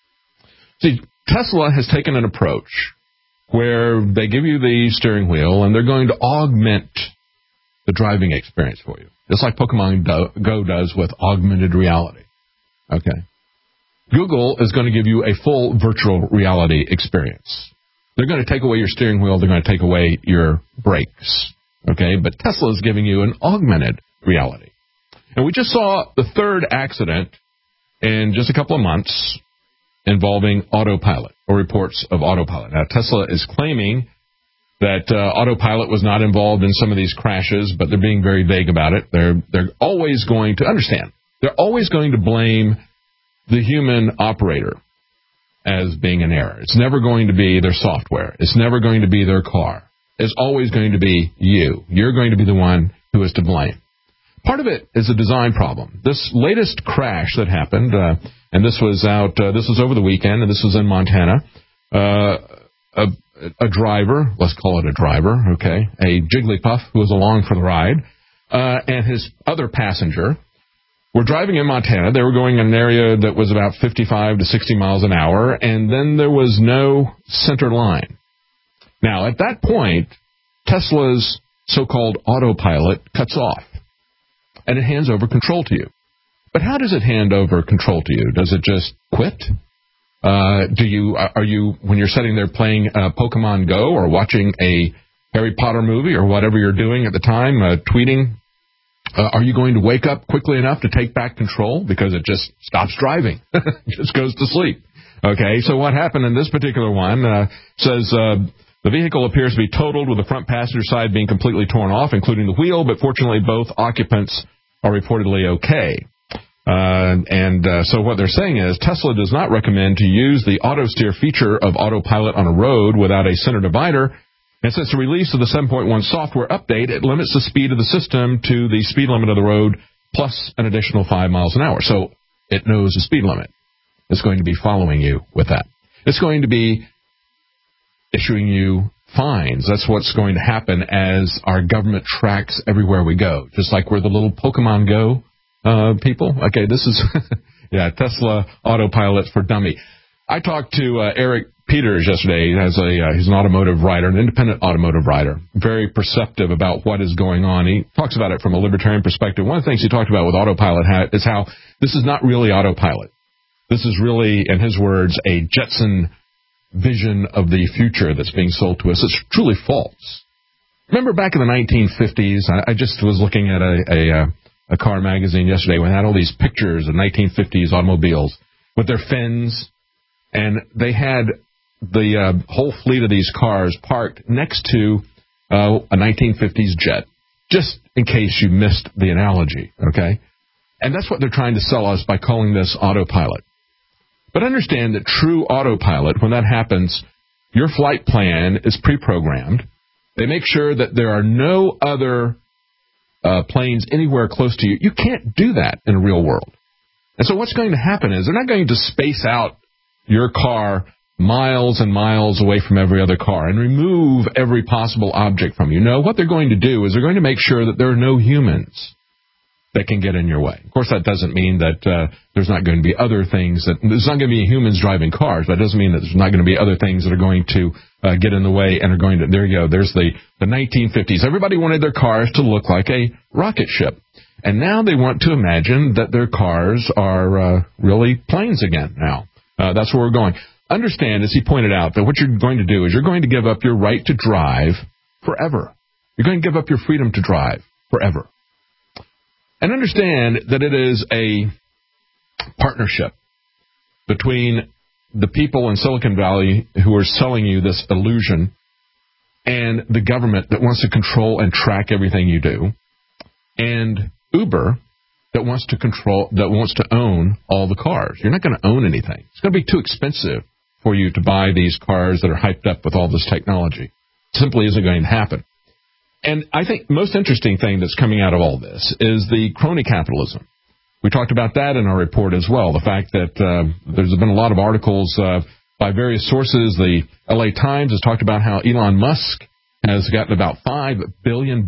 See, Tesla has taken an approach where they give you the steering wheel, and they're going to augment the driving experience for you, just like Pokemon Go does with augmented reality. Okay. Google is going to give you a full virtual reality experience. They're going to take away your steering wheel. They're going to take away your brakes. Okay. But Tesla is giving you an augmented reality. And we just saw the third accident in just a couple of months involving autopilot, or reports of autopilot. Now, Tesla is claiming that autopilot was not involved in some of these crashes, but they're being very vague about it. They're always going to understand. They're always going to blame the human operator as being an error. It's never going to be their software. It's never going to be their car. It's always going to be you. You're going to be the one who is to blame. Part of it is a design problem. This latest crash that happened, and this was over the weekend, and this was in Montana. A driver, let's call it a driver, okay, a Jigglypuff who was along for the ride, and his other passenger were driving in Montana. They were going in an area that was about 55 to 60 miles an hour, and then there was no center line. Now, at that point, Tesla's so-called autopilot cuts off, and it hands over control to you. But how does it hand over control to you? Does it just quit? Are you, when you're sitting there playing Pokemon Go or watching a Harry Potter movie or whatever you're doing at the time, tweeting, are you going to wake up quickly enough to take back control? Because it just stops driving. Just goes to sleep. Okay, so what happened in this particular one says the vehicle appears to be totaled with the front passenger side being completely torn off, including the wheel, but fortunately both occupants are reportedly okay. So what they're saying is Tesla does not recommend to use the auto steer feature of autopilot on a road without a center divider. And since the release of the 7.1 software update, it limits the speed of the system to the speed limit of the road plus an additional 5 miles an hour. So it knows the speed limit. It's going to be following you with that. It's going to be issuing you fines. That's what's going to happen as our government tracks everywhere we go. Just like we're the little Pokemon Go people. Okay, this is Tesla Autopilot for Dummy. I talked to Eric Peters yesterday. He's an automotive writer, an independent automotive writer, very perceptive about what is going on. He talks about it from a libertarian perspective. One of the things he talked about with autopilot is how this is not really autopilot. This is really, in his words, a Jetson vision of the future that's being sold to us. It's truly false. Remember back in the 1950s, I just was looking at a car magazine yesterday when it had all these pictures of 1950s automobiles with their fins, and they had the whole fleet of these cars parked next to a 1950s jet, just in case you missed the analogy, okay? And that's what they're trying to sell us by calling this autopilot. But understand that true autopilot, when that happens, your flight plan is pre-programmed. They make sure that there are no other planes anywhere close to you. You can't do that in the real world. And so what's going to happen is they're not going to space out your car miles and miles away from every other car and remove every possible object from you. No, what they're going to do is they're going to make sure that there are no humans that can get in your way. Of course, that doesn't mean that there's not going to be other things. There's not going to be humans driving cars. That doesn't mean that there's not going to be other things that are going to get in the way and are going to... There you go. There's the 1950s. Everybody wanted their cars to look like a rocket ship. And now they want to imagine that their cars are really planes again now. That's where we're going. Understand, as he pointed out, that what you're going to do is you're going to give up your right to drive forever. You're going to give up your freedom to drive forever. And understand that it is a partnership between the people in Silicon Valley who are selling you this illusion and the government that wants to control and track everything you do, and Uber that wants to own all the cars. You're not going to own anything. It's going to be too expensive for you to buy these cars that are hyped up with all this technology. It simply isn't going to happen. And I think the most interesting thing that's coming out of all this is the crony capitalism. We talked about that in our report as well, the fact that there's been a lot of articles by various sources. The L.A. Times has talked about how Elon Musk has gotten about $5 billion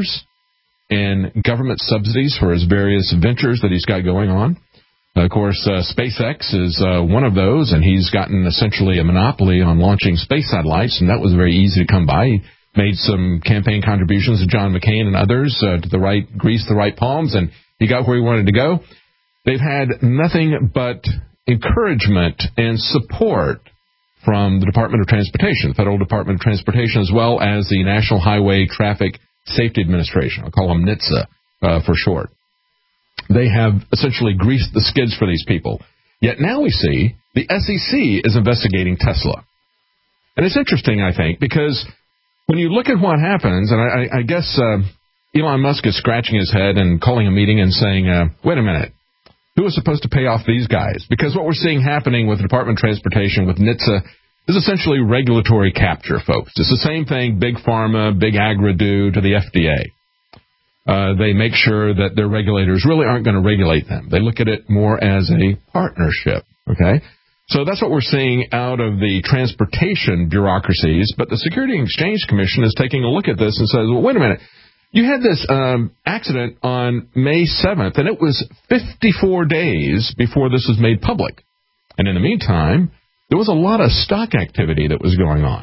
in government subsidies for his various ventures that he's got going on. Of course, SpaceX is one of those, and he's gotten essentially a monopoly on launching space satellites, and that was very easy to come by. He made some campaign contributions to John McCain and others to grease the right palms, and he got where he wanted to go. They've had nothing but encouragement and support from the Department of Transportation, Federal Department of Transportation, as well as the National Highway Traffic Safety Administration. I'll call them NHTSA for short. They have essentially greased the skids for these people. Yet now we see the SEC is investigating Tesla. And it's interesting, I think, because when you look at what happens, and I guess Elon Musk is scratching his head and calling a meeting and saying, wait a minute, who is supposed to pay off these guys? Because what we're seeing happening with the Department of Transportation, with NHTSA, is essentially regulatory capture, folks. It's the same thing Big Pharma, Big Agri do to the FDA. They make sure that their regulators really aren't going to regulate them. They look at it more as a partnership, okay? So that's what we're seeing out of the transportation bureaucracies, but the Security and Exchange Commission is taking a look at this and says, well, wait a minute. You had this accident on May 7th, and it was 54 days before this was made public. And in the meantime, there was a lot of stock activity that was going on.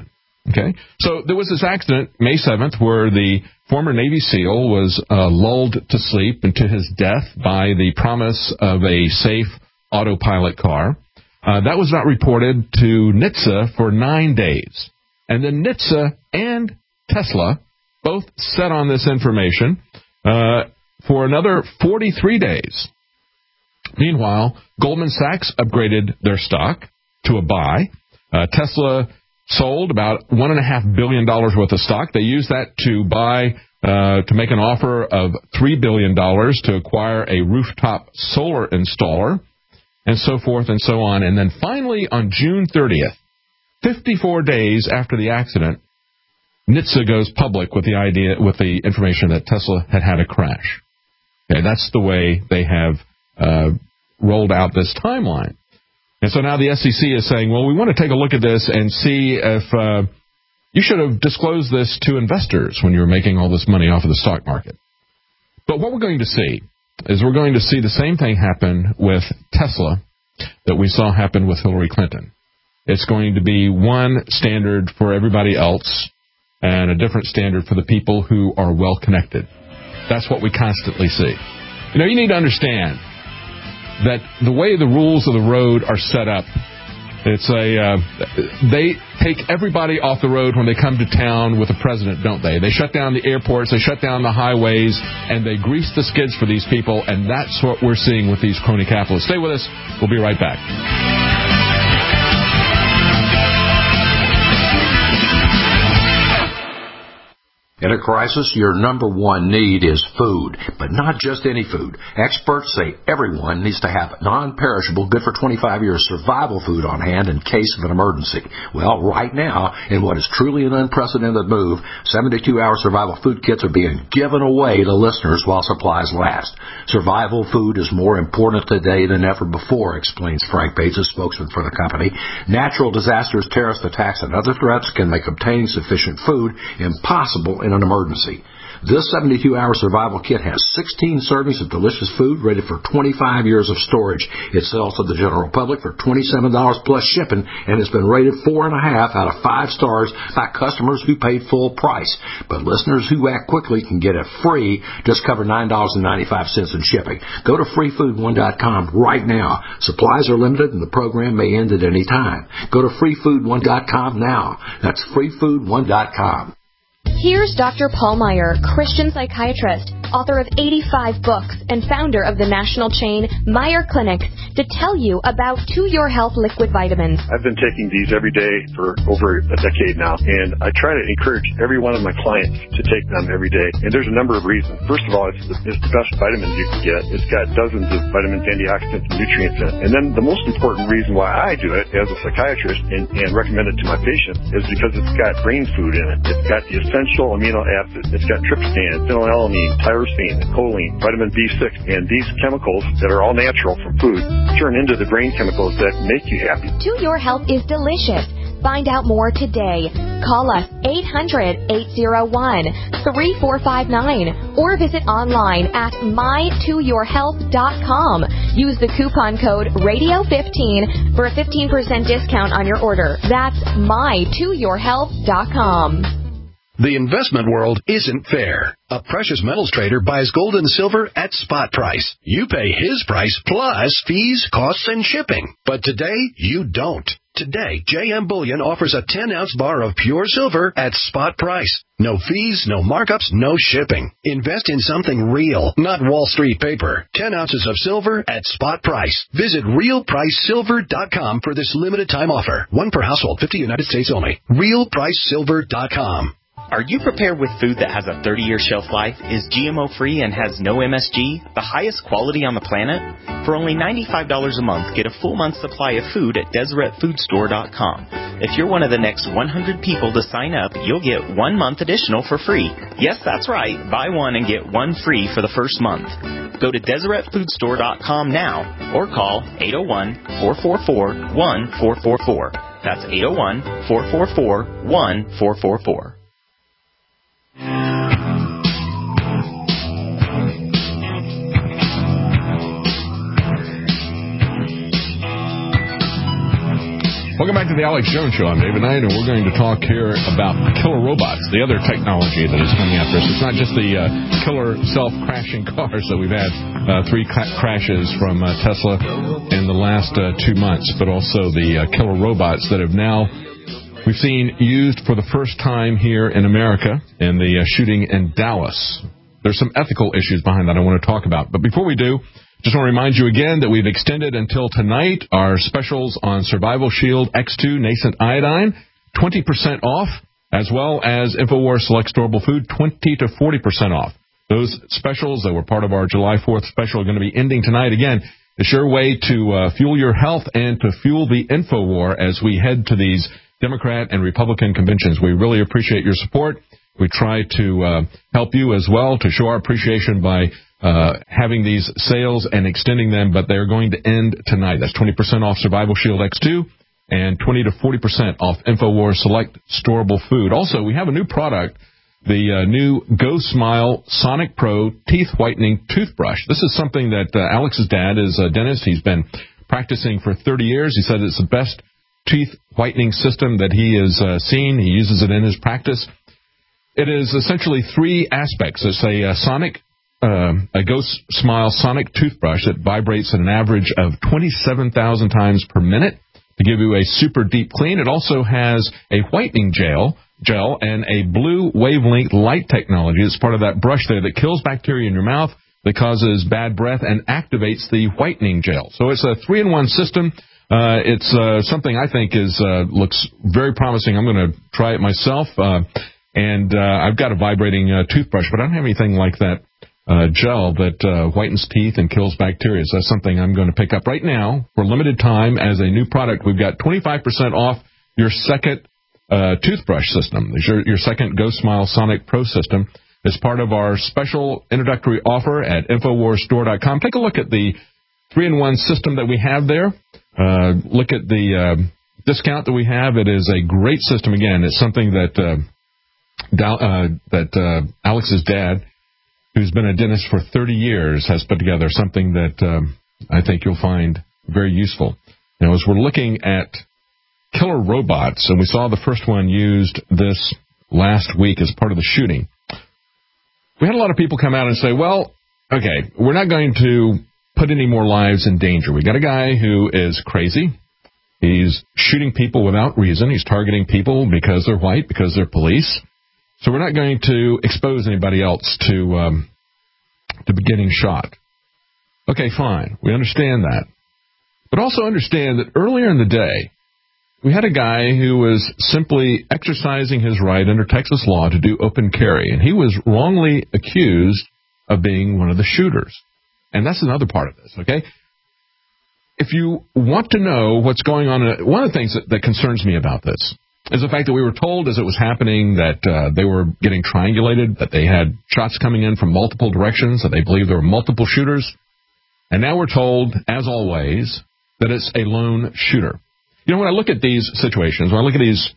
Okay, so there was this accident May 7th where the former Navy SEAL was lulled to sleep and to his death by the promise of a safe autopilot car. That was not reported to NHTSA for 9 days. And then NHTSA and Tesla both sat on this information for another 43 days. Meanwhile, Goldman Sachs upgraded their stock to a buy. Tesla sold about $1.5 billion worth of stock. They used that to buy, to make an offer of $3 billion to acquire a rooftop solar installer, and so forth and so on. And then finally, on June 30th, 54 days after the accident, NHTSA goes public with the information that Tesla had a crash. Okay, that's the way they have rolled out this timeline. And so now the SEC is saying, well, we want to take a look at this and see if you should have disclosed this to investors when you were making all this money off of the stock market. But what we're going to see is we're going to see the same thing happen with Tesla that we saw happen with Hillary Clinton. It's going to be one standard for everybody else and a different standard for the people who are well connected. That's what we constantly see. You know, you need to understand that the way the rules of the road are set up, they take everybody off the road when they come to town with the president, don't they? They shut down the airports, they shut down the highways, and they grease the skids for these people, and that's what we're seeing with these crony capitalists. Stay with us. We'll be right back. In a crisis, your number one need is food, but not just any food. Experts say everyone needs to have non-perishable, good for 25 years survival food on hand in case of an emergency. Well, right now, in what is truly an unprecedented move, 72-hour survival food kits are being given away to listeners while supplies last. Survival food is more important today than ever before, explains Frank Bates, a spokesman for the company. Natural disasters, terrorist attacks, and other threats can make obtaining sufficient food impossible in an emergency. This 72-hour survival kit has 16 servings of delicious food rated for 25 years of storage. It sells to the general public for $27 plus shipping and has been rated 4.5 out of 5 stars by customers who paid full price. But listeners who act quickly can get it free. Just cover $9.95 in shipping. Go to freefood1.com right now. Supplies are limited and the program may end at any time. Go to freefood1.com now. That's freefood1.com. Here's Dr. Paul Meyer, Christian psychiatrist, author of 85 books, and founder of the national chain Meyer Clinics, to tell you about To Your Health liquid vitamins. I've been taking these every day for over a decade now, and I try to encourage every one of my clients to take them every day. And there's a number of reasons. First of all, it's the best vitamins you can get. It's got dozens of vitamins, antioxidants, and nutrients in it. And then the most important reason why I do it as a psychiatrist and recommend it to my patients is because it's got brain food in it. It's got the essential amino acids. It's got tryptophan, phenylalanine, tyrosine, choline, vitamin B6, and these chemicals that are all natural from food turn into the brain chemicals that make you happy. To Your Health is delicious. Find out more today. Call us 800-801-3459 or visit online at mytoyourhealth.com. Use the coupon code RADIO15 for a 15% discount on your order. That's mytoyourhealth.com. The investment world isn't fair. A precious metals trader buys gold and silver at spot price. You pay his price plus fees, costs, and shipping. But today, you don't. Today, JM Bullion offers a 10-ounce bar of pure silver at spot price. No fees, no markups, no shipping. Invest in something real, not Wall Street paper. 10 ounces of silver at spot price. Visit realpricesilver.com for this limited time offer. One per household, 50 United States only. realpricesilver.com. Are you prepared with food that has a 30-year shelf life, is GMO-free, and has no MSG, the highest quality on the planet? For only $95 a month, get a full month's supply of food at DeseretFoodStore.com. If you're one of the next 100 people to sign up, you'll get 1 month additional for free. Yes, that's right. Buy one and get one free for the first month. Go to DeseretFoodStore.com now or call 801-444-1444. That's 801-444-1444. Welcome back to the Alex Jones Show. I'm David Knight, and we're going to talk here about killer robots, the other technology that is coming after us. It's not just the killer self-crashing cars that we've had, 3 crashes from Tesla in the last 2 months, but also the killer robots that have now we've seen used for the first time here in America in the shooting in Dallas. There's some ethical issues behind that I want to talk about. But before we do, just want to remind you again that we've extended until tonight our specials on Survival Shield X2 Nascent Iodine, 20% off, as well as InfoWars Select Storable Food, 20 to 40% off. Those specials that were part of our July 4th special are going to be ending tonight. Again, it's your way to fuel your health and to fuel the InfoWar as we head to these Democrat and Republican conventions. We really appreciate your support. We try to help you as well to show our appreciation by having these sales and extending them, but they're going to end tonight. That's 20% off Survival Shield X2 and 20 to 40% off InfoWars Select Storable Food. Also, we have a new product, the new Go Smile Sonic Pro Teeth Whitening Toothbrush. This is something that Alex's dad is a dentist. He's been practicing for 30 years. He said it's the best teeth whitening system that he has seen. He uses it in his practice. It is essentially 3 aspects. It's a Go Smile Sonic toothbrush that vibrates at an average of 27,000 times per minute to give you a super deep clean. It also has a whitening gel and a blue wavelength light technology. It's part of that brush there that kills bacteria in your mouth, that causes bad breath, and activates the whitening gel. So it's a 3-in-1 system. It's something I think looks very promising. I'm going to try it myself. And I've got a vibrating toothbrush, but I don't have anything like that gel that whitens teeth and kills bacteria. So that's something I'm going to pick up right now for a limited time as a new product. We've got 25% off your second toothbrush system. Your second Go Smile Sonic Pro system is part of our special introductory offer at InfoWarsStore.com. Take a look at the 3-in-1 system that we have there. Look at the discount that we have. It is a great system. Again, it's something that Alex's dad, who's been a dentist for 30 years, has put together, something that I think you'll find very useful. Now, as we're looking at killer robots, and we saw the first one used this last week as part of the shooting, we had a lot of people come out and say, well, okay, we're not going to put any more lives in danger. We got a guy who is crazy. He's shooting people without reason. He's targeting people because they're white, because they're police. So we're not going to expose anybody else to getting shot. Okay, fine. We understand that. But also understand that earlier in the day, we had a guy who was simply exercising his right under Texas law to do open carry, and he was wrongly accused of being one of the shooters. And that's another part of this, okay? If you want to know what's going on, one of the things that concerns me about this is the fact that we were told as it was happening that they were getting triangulated, that they had shots coming in from multiple directions, that they believed there were multiple shooters. And now we're told, as always, that it's a lone shooter. You know, when I look at these situations, when I look at these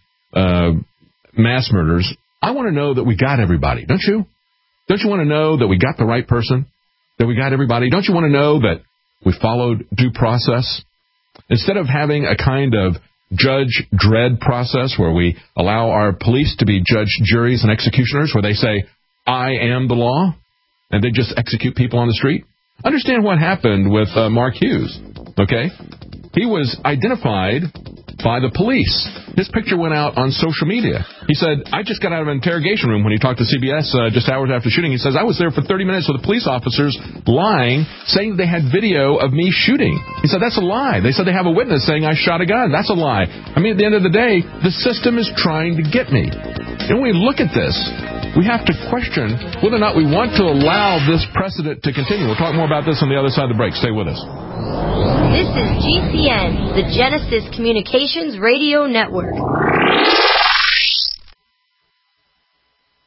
mass murders, I want to know that we got everybody, don't you? Don't you want to know that we got the right person, that we got everybody? Don't you want to know that we followed due process? Instead of having a kind of judge dread process where we allow our police to be judge, juries, and executioners, where they say, I am the law, and they just execute people on the street. Understand what happened with Mark Hughes, okay? He was identified by the police. His picture went out on social media. He said, I just got out of an interrogation room when he talked to CBS just hours after shooting. He says, I was there for 30 minutes with the police officers lying, saying they had video of me shooting. He said, that's a lie. They said they have a witness saying I shot a gun. That's a lie. I mean, at the end of the day, the system is trying to get me. And when we look at this, we have to question whether or not we want to allow this precedent to continue. We'll talk more about this on the other side of the break. Stay with us. This is GCN, the Genesis Communications Radio Network.